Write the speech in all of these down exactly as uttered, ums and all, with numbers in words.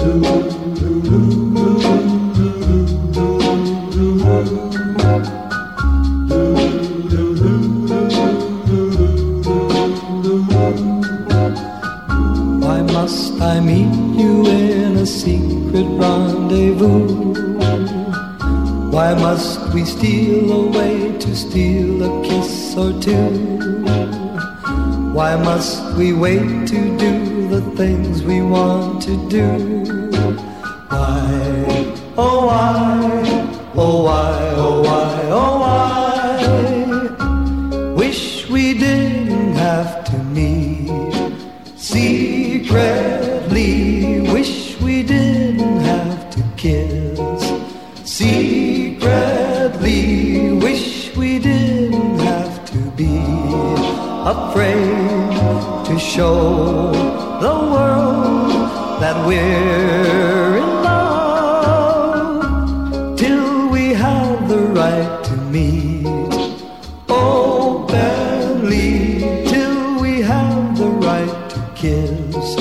Why must I meet you in a secret rendezvous? Why must we steal away to steal a kiss or two? Why must we wait to do the things we want to do? Why, oh why, oh why, oh why, oh why? Wish we didn't have to meet secretly. Wish we didn't have to kiss secretly. Wish we didn't have to be afraid to show the world that we're in love till we have the right to meet openly, till we have the right to kiss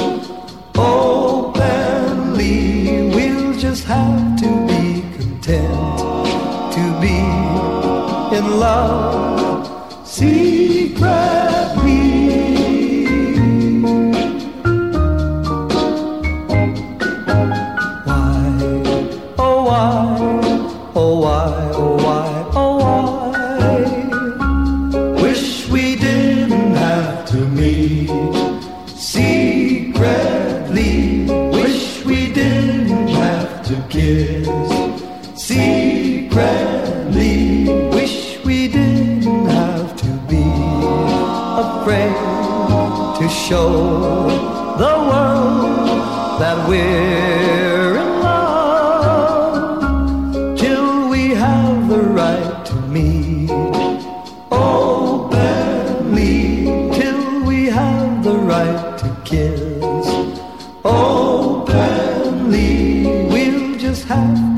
openly. We'll just have to be content to be in love secretly. Why, oh why, oh why, oh why, oh why? Wish we didn't have to meet secretly. Wish we didn't have to kiss secretly. Wish we didn't have to be afraid to show the world that we're in love till we have the right to meet openly, till we have the right to kiss openly. We'll just have